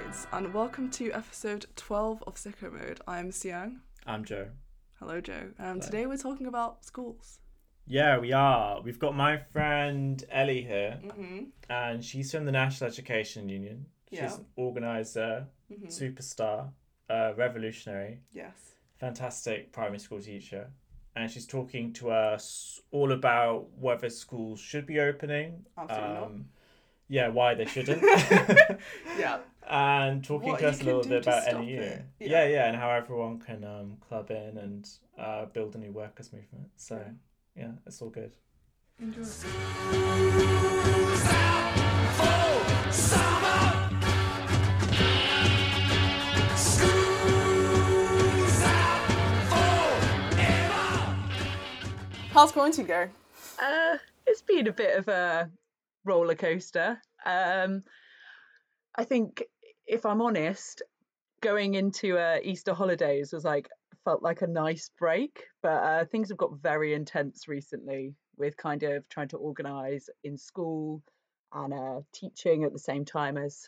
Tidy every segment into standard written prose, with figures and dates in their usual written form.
loads, and welcome to episode 12 of Sicko Mode. I'm Siang. I'm Joe. Hello, Joe. Today we're talking about schools. Yeah, we are. We've got my friend Ellie here, and she's from the National Education Union. She's an organiser, superstar, revolutionary. Yes. Fantastic primary school teacher. And she's talking to us all about whether schools should be opening. Absolutely not. Yeah, why they shouldn't. Yeah. And talking What to us a you little can bit do to about stop NEU. it. Yeah, and how everyone can club in and build a new workers' movement. So, yeah, it's all good. Enjoy. How's quarantine going? It's been a bit of a roller coaster. I think, if I'm honest, going into Easter holidays felt like a nice break, but things have got very intense recently with kind of trying to organise in school and teaching at the same time as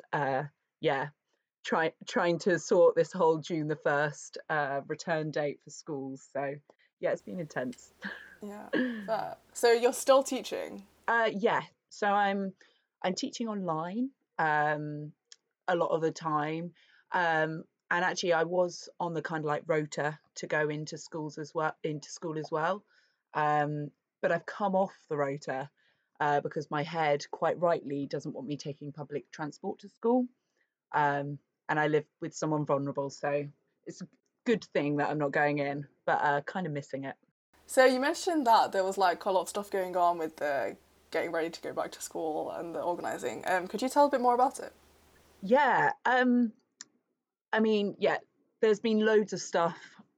trying to sort this whole June the 1st return date for schools. So yeah, it's been intense. Yeah, fair. So you're still teaching? Yeah. So I'm teaching online a lot of the time. And actually I was on the kind of like rota to go into school as well. But I've come off the rota because my head quite rightly doesn't want me taking public transport to school. And I live with someone vulnerable, so it's a good thing that I'm not going in, but kind of missing it. So you mentioned that there was like a lot of stuff going on with the getting ready to go back to school and the organising. Could you tell a bit more about it? Yeah. I mean, yeah, there's been loads of stuff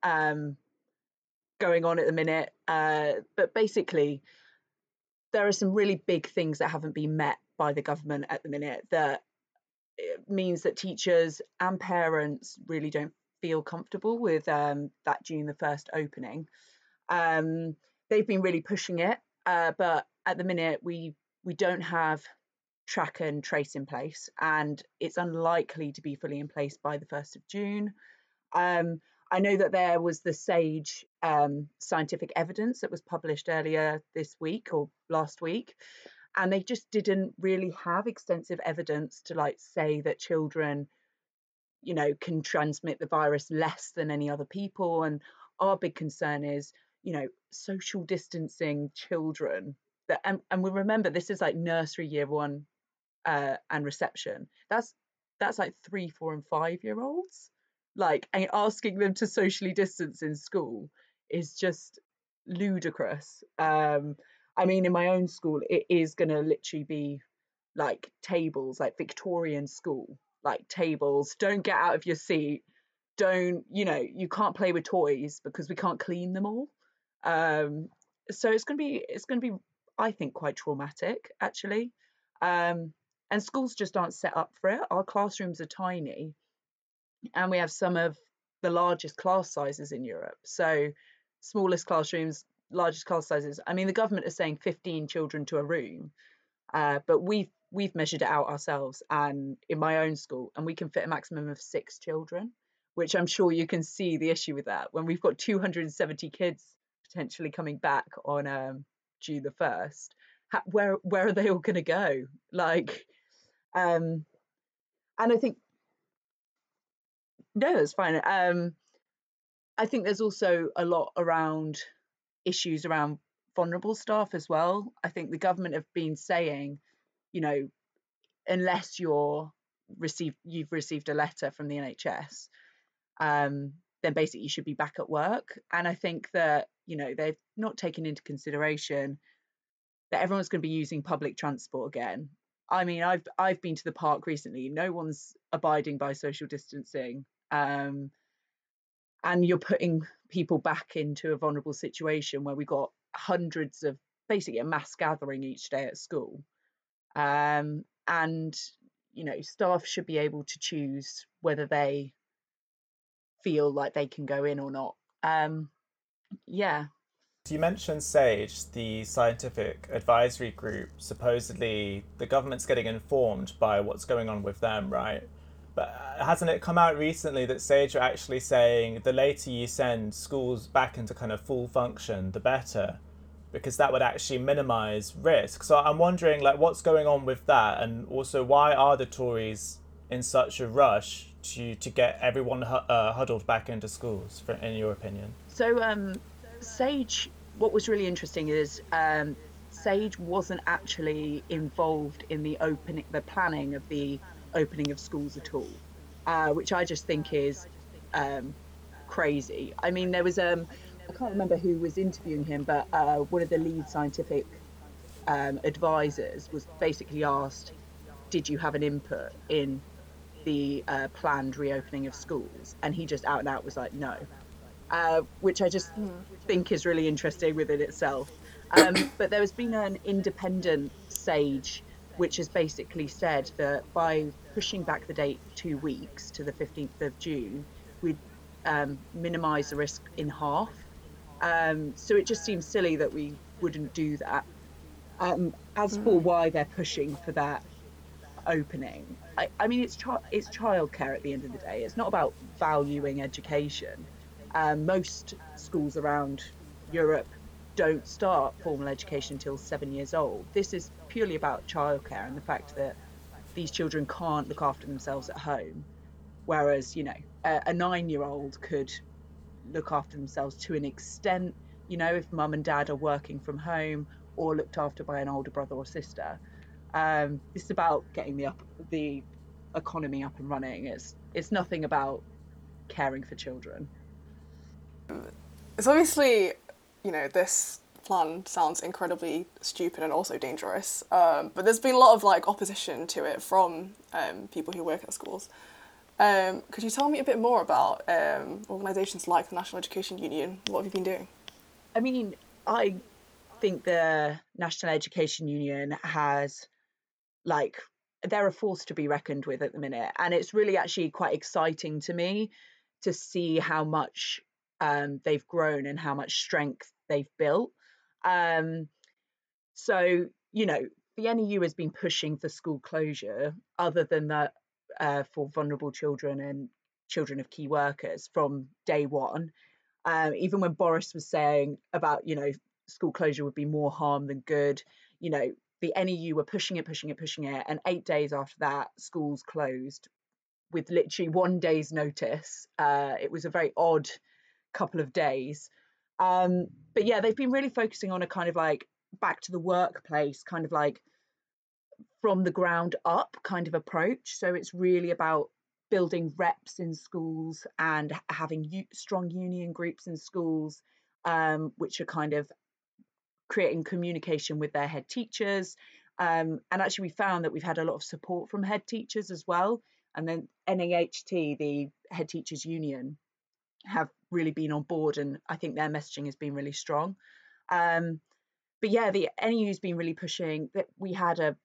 going on at the minute, but basically there are some really big things that haven't been met by the government at the minute that it means that teachers and parents really don't feel comfortable with that June the 1st opening. They've been really pushing it, but at the minute we don't have track and trace in place, and it's unlikely to be fully in place by the 1st of June. I know that there was the SAGE scientific evidence that was published earlier this week or last week, and they just didn't really have extensive evidence to like say that children, can transmit the virus less than any other people. And our big concern is, social distancing children. And we remember this is like nursery year one and reception. That's like 3, 4, and 5 year olds. Like, and asking them to socially distance in school is just ludicrous. I mean, in my own school, it is going to literally be like tables, like Victorian school, like tables. Don't get out of your seat. Don't, you can't play with toys because we can't clean them all. So it's going to be, I think, quite traumatic actually. And schools just aren't set up for it. Our classrooms are tiny, and we have some of the largest class sizes in Europe. So smallest classrooms, largest class sizes. I mean, the government is saying 15 children to a room, but we've measured it out ourselves, and in my own school, and we can fit a maximum of 6 children, which I'm sure you can see the issue with that when we've got 270 kids potentially coming back on June the 1st. Where are they all going to go? Like, and I think no, it's fine. I think there's also a lot around issues around vulnerable staff as well. I think the government have been saying, unless you've received a letter from the NHS, then basically you should be back at work. And I think that, they've not taken into consideration that everyone's going to be using public transport again. I mean, I've been to the park recently. No one's abiding by social distancing, and you're putting people back into a vulnerable situation where we got hundreds of basically a mass gathering each day at school. And staff should be able to choose whether they feel like they can go in or not. Yeah. You mentioned SAGE, the scientific advisory group. Supposedly the government's getting informed by what's going on with them, right? But hasn't it come out recently that Sage are actually saying the later you send schools back into kind of full function, the better, because that would actually minimise risk. So I'm wondering, like, what's going on with that, and also why are the Tories in such a rush to get everyone huddled back into schools, in your opinion? So Sage, what was really interesting is Sage wasn't actually involved in the planning of the opening of schools at all, which I just think is crazy. I mean, there was I can't remember who was interviewing him, but one of the lead scientific advisors was basically asked, "Did you have an input in the planned reopening of schools?" And he just out and out was like, "No," which I just think is really interesting within itself. But there has been an independent Sage which has basically said that by pushing back the date 2 weeks to the 15th of June, we'd minimise the risk in half. So it just seems silly that we wouldn't do that. As for why they're pushing for that opening, I mean, it's childcare at the end of the day. It's not about valuing education. Most schools around Europe don't start formal education until 7 years old. This is purely about childcare and the fact that these children can't look after themselves at home, whereas, you know, a 9-year-old could look after themselves to an extent, you know, if mum and dad are working from home or looked after by an older brother or sister. It's about getting the economy up and running. It's nothing about caring for children. It's obviously, you know, this plan sounds incredibly stupid and also dangerous. But there's been a lot of like opposition to it from people who work at schools. Could you tell me a bit more about organisations like the National Education Union? What have you been doing? I mean, I think the National Education Union has, like, they're a force to be reckoned with at the minute. And it's really actually quite exciting to me to see how much they've grown and how much strength they've built. So, you know, the NEU has been pushing for school closure, other than that, for vulnerable children and children of key workers from day one. Even when Boris was saying about, you know, school closure would be more harm than good, you know, the NEU were pushing it. And 8 days after that, schools closed with literally 1 day's notice. It was a very odd couple of days. But yeah, they've been really focusing on a kind of like back to the workplace, kind of like from the ground up kind of approach. So it's really about building reps in schools and having strong union groups in schools, which are kind of creating communication with their head teachers. And actually, we found that we've had a lot of support from head teachers as well. And then NAHT, the head teachers union, have really been on board, and I think their messaging has been really strong. But yeah, the NEU's been really pushing that. We had a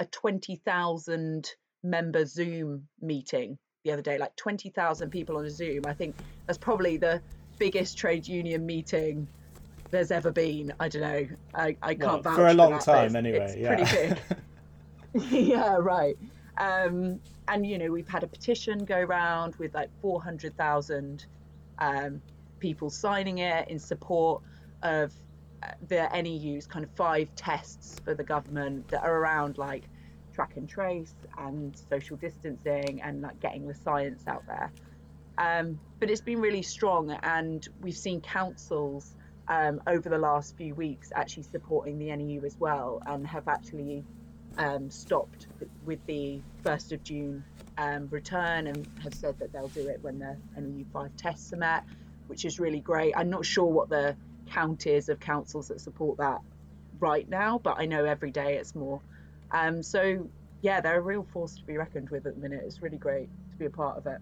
20,000 member Zoom meeting the other day, like 20,000 people on a Zoom. I think that's probably the biggest trade union meeting there's ever been. I don't know. I can't vouch for a long that, time anyway. It's pretty big. Yeah, right. And you know, we've had a petition go around with like 400,000 people signing it in support of the NEU's kind of 5 tests for the government that are around like track and trace and social distancing and like getting the science out there. But it's been really strong, and we've seen councils over the last few weeks actually supporting the NEU as well, and have actually stopped with the 1st of June return, and have said that they'll do it when the NEU 5 tests are met, which is really great. I'm not sure what the count is of councils that support that right now, but I know every day it's more. So yeah, they're a real force to be reckoned with at the minute. It's really great to be a part of it.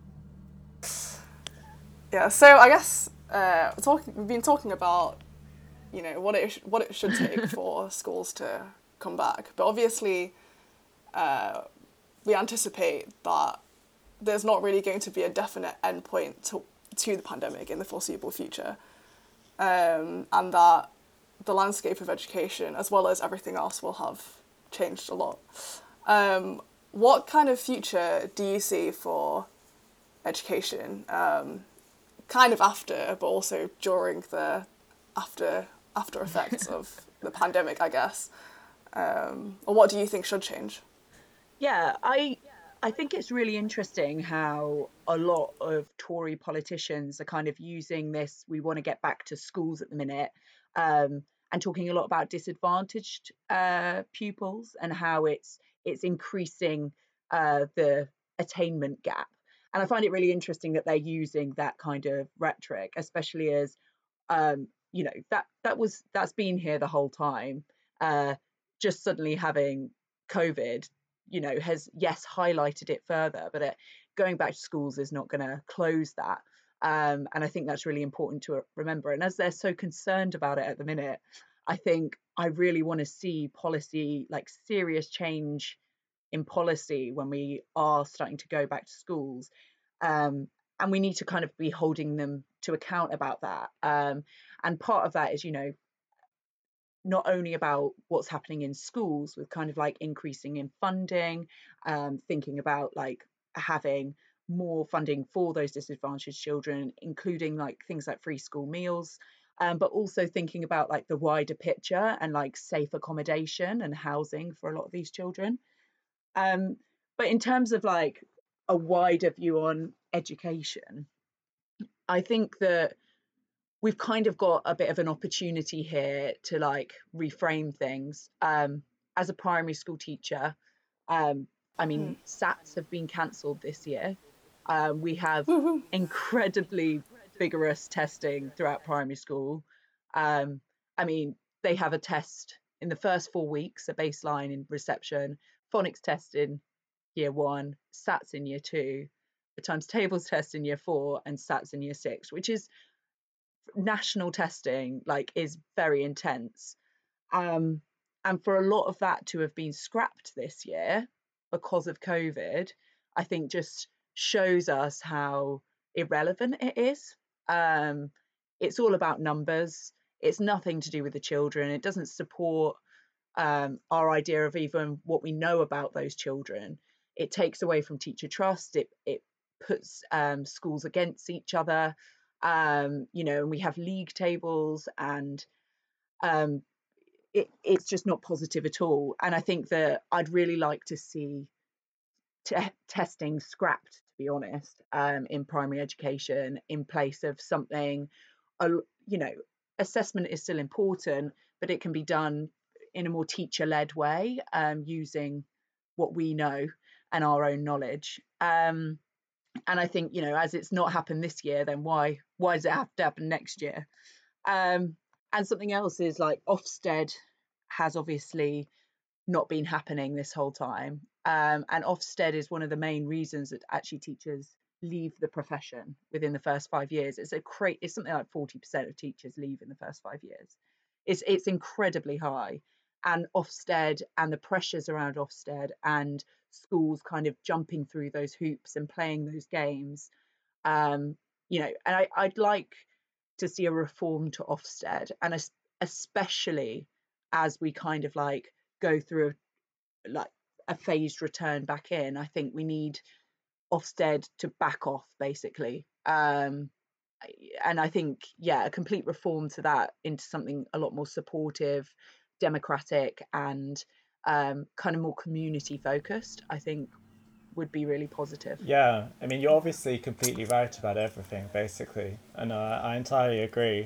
Yeah, so I guess we've been talking about, you know, what it should take for schools to come back, but obviously we anticipate that there's not really going to be a definite endpoint to the pandemic in the foreseeable future, and that the landscape of education, as well as everything else, will have changed a lot. what kind of future do you see for education, kind of after, but also during the after effects of the pandemic, I guess? Or what do you think should change? Yeah, I think it's really interesting how a lot of Tory politicians are kind of using this. We want to get back to schools at the minute, and talking a lot about disadvantaged pupils and how it's increasing the attainment gap. And I find it really interesting that they're using that kind of rhetoric, especially as that's been here the whole time. Just suddenly having COVID, has, yes, highlighted it further, but going back to schools is not going to close that. And I think that's really important to remember. And as they're so concerned about it at the minute, I think I really want to see policy, like serious change in policy when we are starting to go back to schools. And we need to kind of be holding them to account about that. And part of that is, not only about what's happening in schools with kind of like increasing in funding, thinking about like having more funding for those disadvantaged children, including like things like free school meals, but also thinking about like the wider picture and like safe accommodation and housing for a lot of these children. But in terms of like a wider view on education, I think that we've kind of got a bit of an opportunity here to like reframe things. As a primary school teacher, I mean, SATs have been cancelled this year. We have Woohoo. incredibly vigorous testing throughout primary school. I mean, they have a test in the first 4 weeks, a baseline in reception, phonics test in year 1, SATs in year 2, a times tables test in year 4, and SATs in year 6, which is national testing, like, is very intense. And for a lot of that to have been scrapped this year because of COVID, I think just shows us how irrelevant it is. It's all about numbers. It's nothing to do with the children. It doesn't support our idea of even what we know about those children. It takes away from teacher trust. It puts schools against each other. And we have league tables, and it's just not positive at all. And I think that I'd really like to see testing scrapped, to be honest, in primary education, in place of something. Assessment is still important, but it can be done in a more teacher-led way, using what we know and our own knowledge. And I think, as it's not happened this year, then why does it have to happen next year? And something else is like Ofsted has obviously not been happening this whole time. And Ofsted is one of the main reasons that actually teachers leave the profession within the first 5 years. It's something like 40% of teachers leave in the first 5 years. It's incredibly high. And Ofsted and the pressures around Ofsted and schools kind of jumping through those hoops and playing those games, and I'd like to see a reform to Ofsted, and especially as we kind of like go through a phased return back in. I think we need Ofsted to back off, basically. And I think, a complete reform to that into something a lot more supportive, democratic, and kind of more community focused, I think would be really positive. Yeah, I mean, you're obviously completely right about everything, basically, and I entirely agree.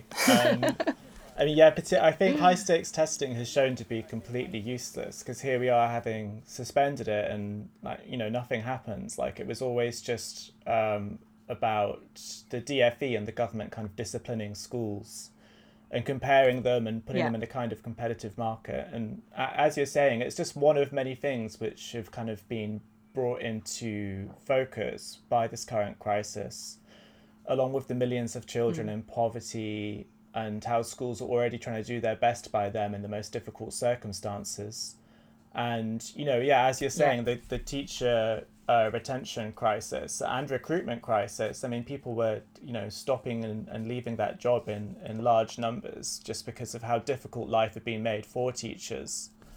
I mean, I think high stakes testing has shown to be completely useless, because here we are having suspended it, and nothing happens. Like, it was always just about the DFE and the government kind of disciplining schools and comparing them and putting them in a kind of competitive market. And as you're saying, it's just one of many things which have kind of been brought into focus by this current crisis, along with the millions of children in poverty, and how schools are already trying to do their best by them in the most difficult circumstances. And, as you're saying, the teacher retention crisis and recruitment crisis, I mean, people were, stopping and leaving that job in large numbers just because of how difficult life had been made for teachers.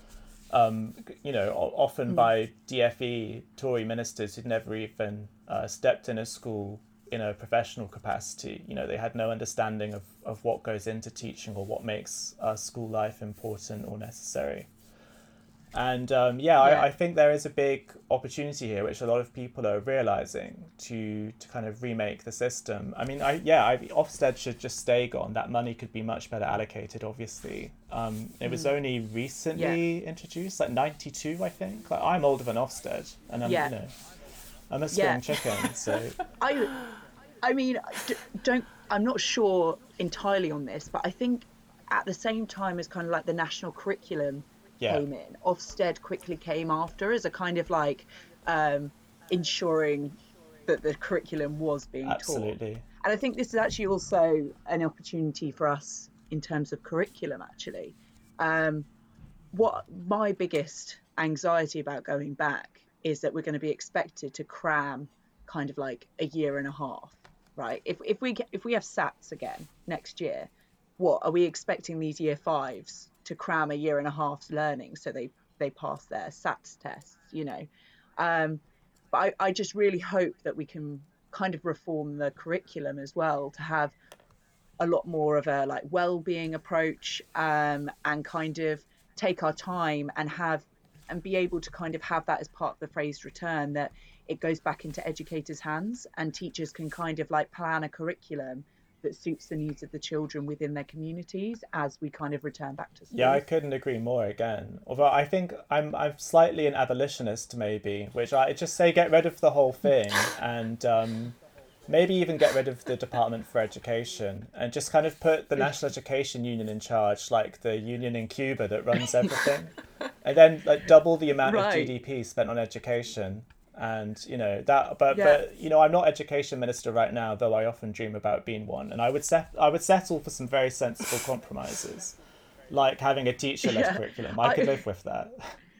Often by DFE Tory ministers who'd never even stepped in a school in a professional capacity. They had no understanding of what goes into teaching or what makes school life important or necessary. And I think there is a big opportunity here, which a lot of people are realizing, to kind of remake the system. I mean, Ofsted should just stay gone. That money could be much better allocated, obviously. It was only recently introduced, like 92, I think. Like, I'm older than Ofsted, and I'm a spring chicken. So I mean, I'm not sure entirely on this, but I think at the same time as kind of like the national curriculum came in, Ofsted quickly came after as a kind of like ensuring that the curriculum was being taught. And I think this is actually also an opportunity for us in terms of curriculum, actually. What my biggest anxiety about going back is that we're going to be expected to cram kind of like a year and a half, right? If we have SATs again next year, what are we expecting these year fives to cram a year and a half's learning so they pass their SATs tests, but I just really hope that we can kind of reform the curriculum as well to have a lot more of a like well-being approach, and kind of take our time and be able to kind of have that as part of the phased return, that it goes back into educators' hands and teachers can kind of like plan a curriculum that suits the needs of the children within their communities as we kind of return back to school. Yeah, I couldn't agree more again. Although I think I'm slightly an abolitionist maybe, which I just say get rid of the whole thing and maybe even get rid of the Department for Education and just kind of put the National Education Union in charge, like the union in Cuba that runs everything. And then like double the amount of GDP spent on education. And but I'm not education minister right now, though I often dream about being one. And I would settle for some very sensible compromises, like having a teacher-led curriculum. I could live with that.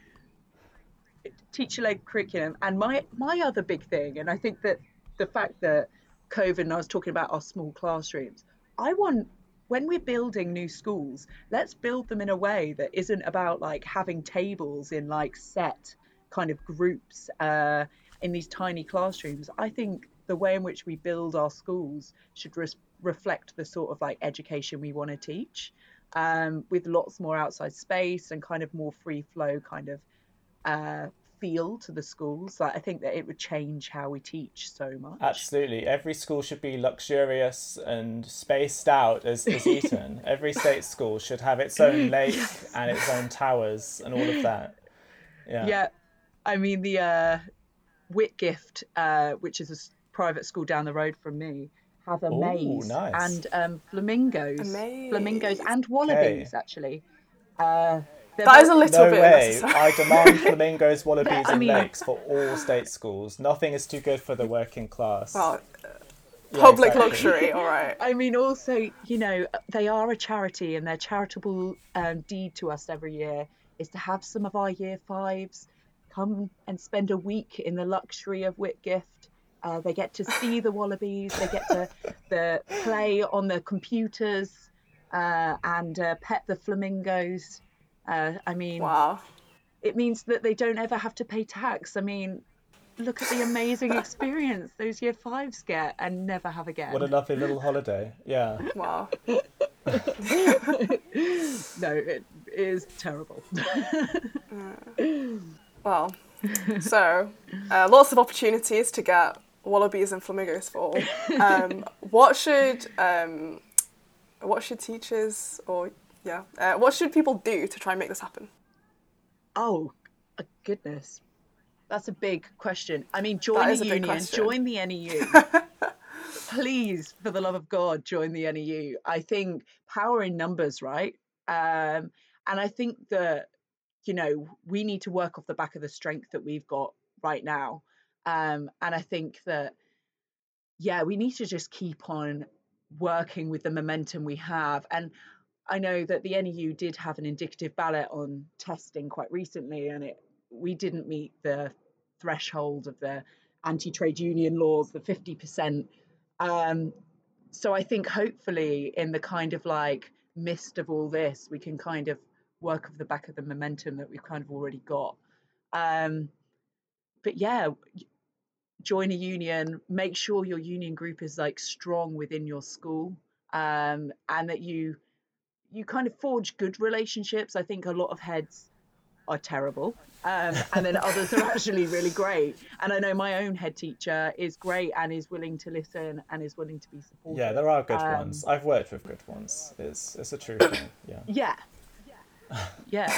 Teacher-led curriculum, and my other big thing, and I think that the fact that COVID, and I was talking about our small classrooms, I want, when we're building new schools, let's build them in a way that isn't about like having tables in like set kind of groups in these tiny classrooms. I think the way in which we build our schools should reflect the sort of like education we want to teach, with lots more outside space and kind of more free flow kind of feel to the schools. Like, I think that it would change how we teach so much. Absolutely. Every school should be luxurious and spaced out as Eton. Every state school should have its own lake and its own towers and all of that. Yeah. I mean, the Whitgift, which is a private school down the road from me, have a maze nice. And flamingos and wallabies, actually. That is a little bit unnecessary. I demand flamingos, wallabies, and lakes for all state schools. Nothing is too good for the working class. Well, public luxury, all right. I mean, also, they are a charity, and their charitable deed to us every year is to have some of our year fives come and spend a week in the luxury of Whitgift. They get to see the wallabies, they get to play on the computers and pet the flamingos. I mean, wow. It means that they don't ever have to pay tax. I mean, look at the amazing experience those year fives get and never have again. What a lovely little holiday. Yeah. Wow. No, it is terrible. Well, so lots of opportunities to get wallabies and flamingos for all. What should teachers what should people do to try and make this happen? Oh, goodness. That's a big question. I mean, join the union, join the NEU. Please, for the love of God, join the NEU. I think power in numbers, right? And I think that, we need to work off the back of the strength that we've got right now. And I think that, we need to just keep on working with the momentum we have. And I know that the NEU did have an indicative ballot on testing quite recently, and we didn't meet the threshold of the anti-trade union laws, the 50%. So I think hopefully in the kind of like midst of all this, we can kind of work off the back of the momentum that we've kind of already got. But yeah, join a union, make sure your union group is like strong within your school, and that you kind of forge good relationships. I think a lot of heads are terrible, and then others are actually really great. And I know my own head teacher is great and is willing to listen and is willing to be supportive. Yeah, there are good ones. I've worked with good ones. It's a true thing. Yeah. Yeah.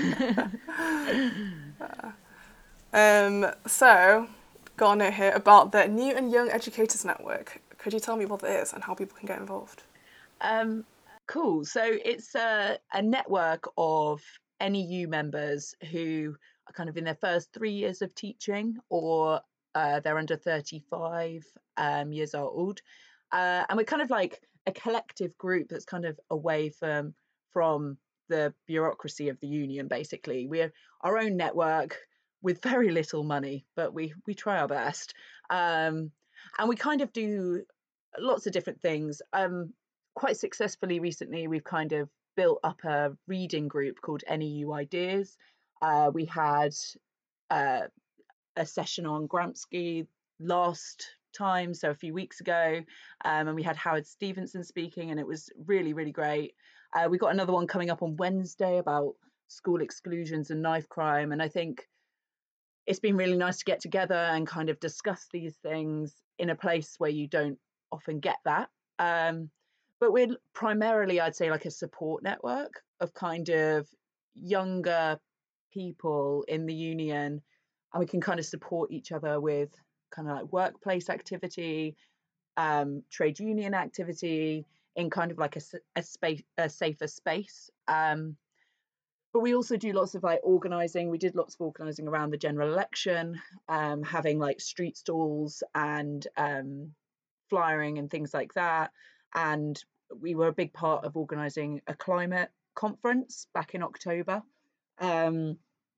So, got a note here about the New and Young Educators Network. Could you tell me what it is and how people can get involved? Cool. So it's a network of NEU members who are kind of in their first 3 years of teaching, or they're under 35 years old. And we're kind of like a collective group that's kind of away from the bureaucracy of the union, basically. We're our own network with very little money, but we try our best. And we kind of do lots of different things. Quite successfully recently, we've kind of built up a reading group called NEU Ideas. We had a session on Gramsci last time, so a few weeks ago, and we had Howard Stevenson speaking, and it was really, really great. We got another one coming up on Wednesday about school exclusions and knife crime, and I think it's been really nice to get together and kind of discuss these things in a place where you don't often get that. But we're primarily, I'd say, like a support network of kind of younger people in the union, and we can kind of support each other with kind of like workplace activity, trade union activity, in kind of like a safer space. But we also do lots of like organising. We did lots of organising around the general election, having like street stalls and flyering and things like that. And we were a big part of organising a climate conference back in October. And,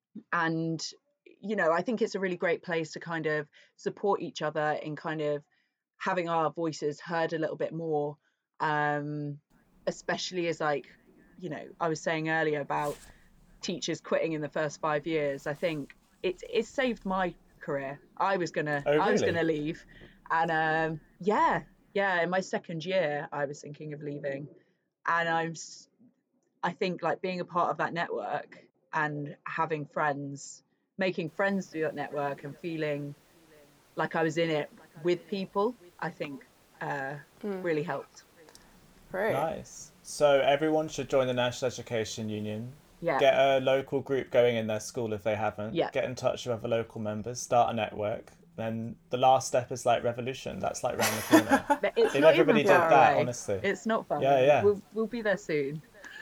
I think it's a really great place to kind of support each other in kind of having our voices heard a little bit more, especially as I was saying earlier about teachers quitting in the first 5 years. I think it saved my career. I was gonna leave, and in my second year I was thinking of leaving, and I think like being a part of that network and having friends, making friends through that network, and feeling like I was in it with people, I think really helped. Great. Nice. So everyone should join the National Education Union. Yeah. Get a local group going in their school if they haven't. Yeah. Get in touch with other local members. Start a network. Then the last step is like revolution. That's like round the corner. If everybody did that, honestly, it's not fun. Yeah. We'll be there soon.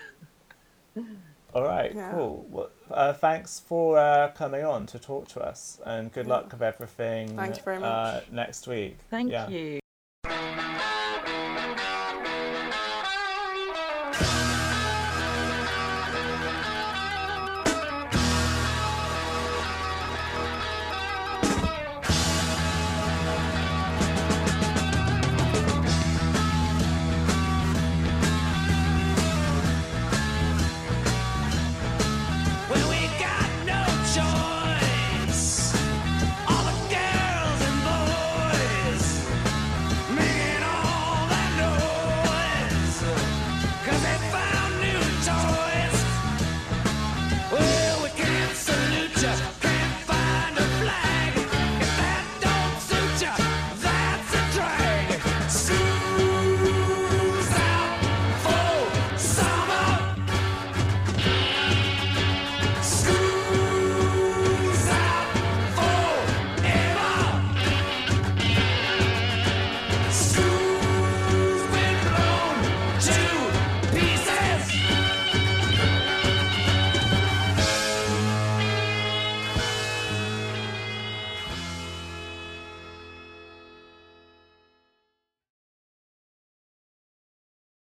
All right, cool. Well, thanks for coming on to talk to us, and good luck with everything. Thank you very much. Next week. Thank you.